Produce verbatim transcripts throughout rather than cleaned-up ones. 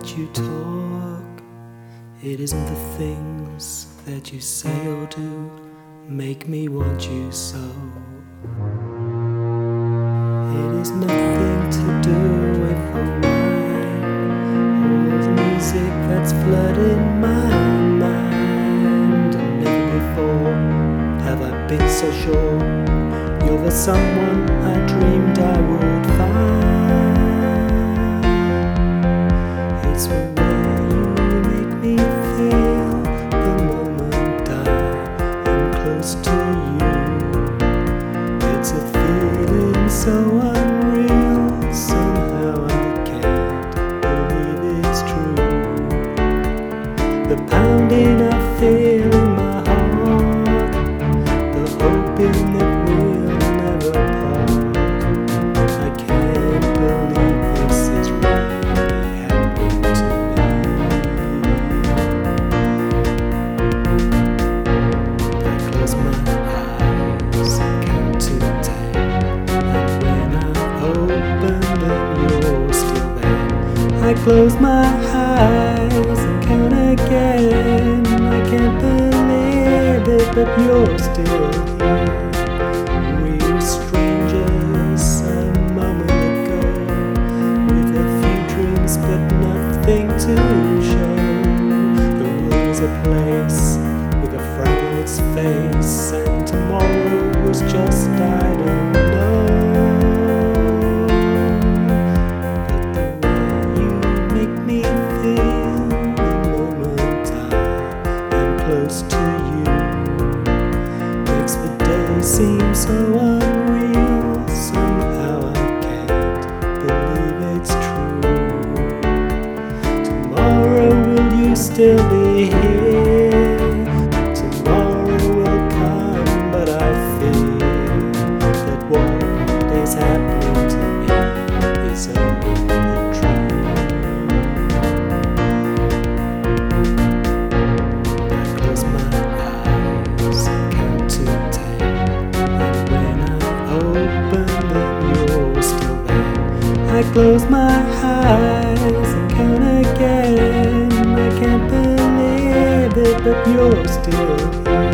that you talk. It isn't the things that you say or do make me want you so. It is nothing to do with the wine or the music that's flooding my mind. And never before have I been so sure you're the someone I dreamed I would find. It's the way you make me feel the moment I am close to you. It's a feeling so unreal, somehow I can't believe it's true. The pounding I feel in my heart, the hoping that we'll never part. I can't believe this is really happening to me. I close my eyes and count to ten, and when I open them you're still there. I close my eyes and count again. I can't believe it, but you're still here. We were strangers a moment ago, with a few dreams but nothing to show. The world was a place with a frown on its face, and tomorrow was just I don't know. But the way you make me feel the moment I am close to you makes the day seem so unreal. Somehow I can't believe it's true. Tomorrow will you still be here? Tomorrow will come, but I fear that what is happening to me is only a dream. I close my eyes and count to ten, and when I open them you're still there. I close my eyes and count again. I can't believe it, but you're still here.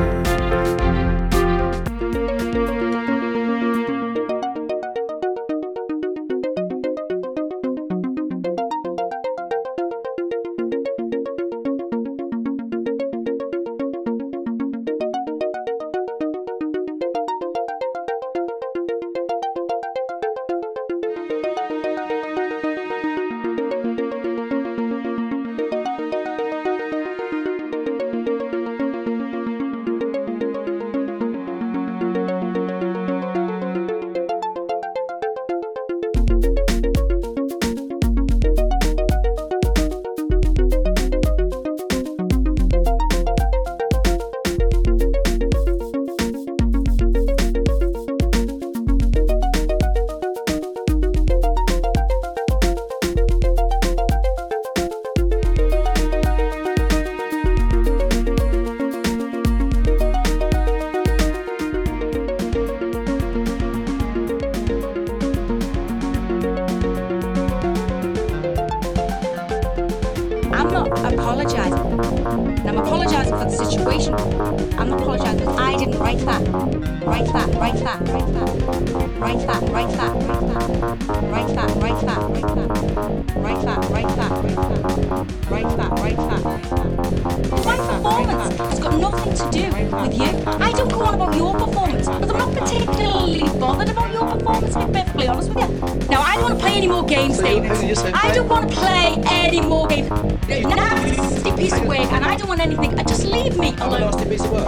I'm not apologising. And I'm apologising for the situation. I'm not apologising because I didn't write that. Write that, write that, write that. Write that, write that, write that. Write that, write that, write that. Write that, write that, write that. Write that, write that, write that. My performance has got nothing to do with you. I don't go on about your performance, but I'm not particularly bothered about your performance, to be perfectly honest with you. Now, I don't want to play any more games, David. I don't want to play any more games. Nasty piece of work, and I don't want anything. Just leave me alone. Nasty piece of work.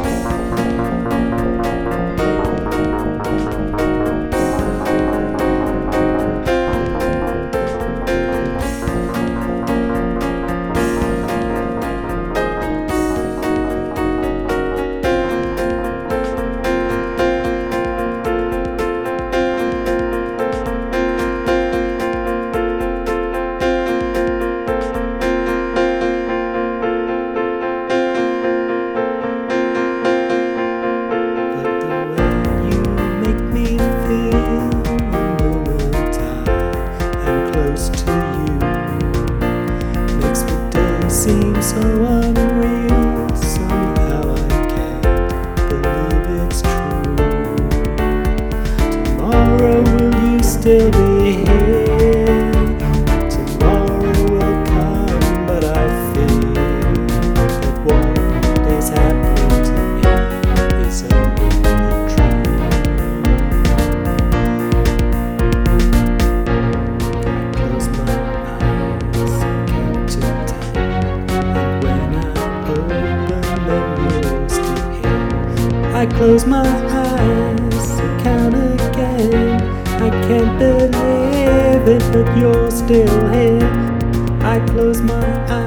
seems so unreal. Somehow I can't believe it's true. Tomorrow will you still be here? Tomorrow will come, but I feel that what is happening to me is only a dream. I close my eyes, count to ten, and when I open them, you're still here. I close my eyes, count again. I can't believe it, but you're still here. I close my eyes.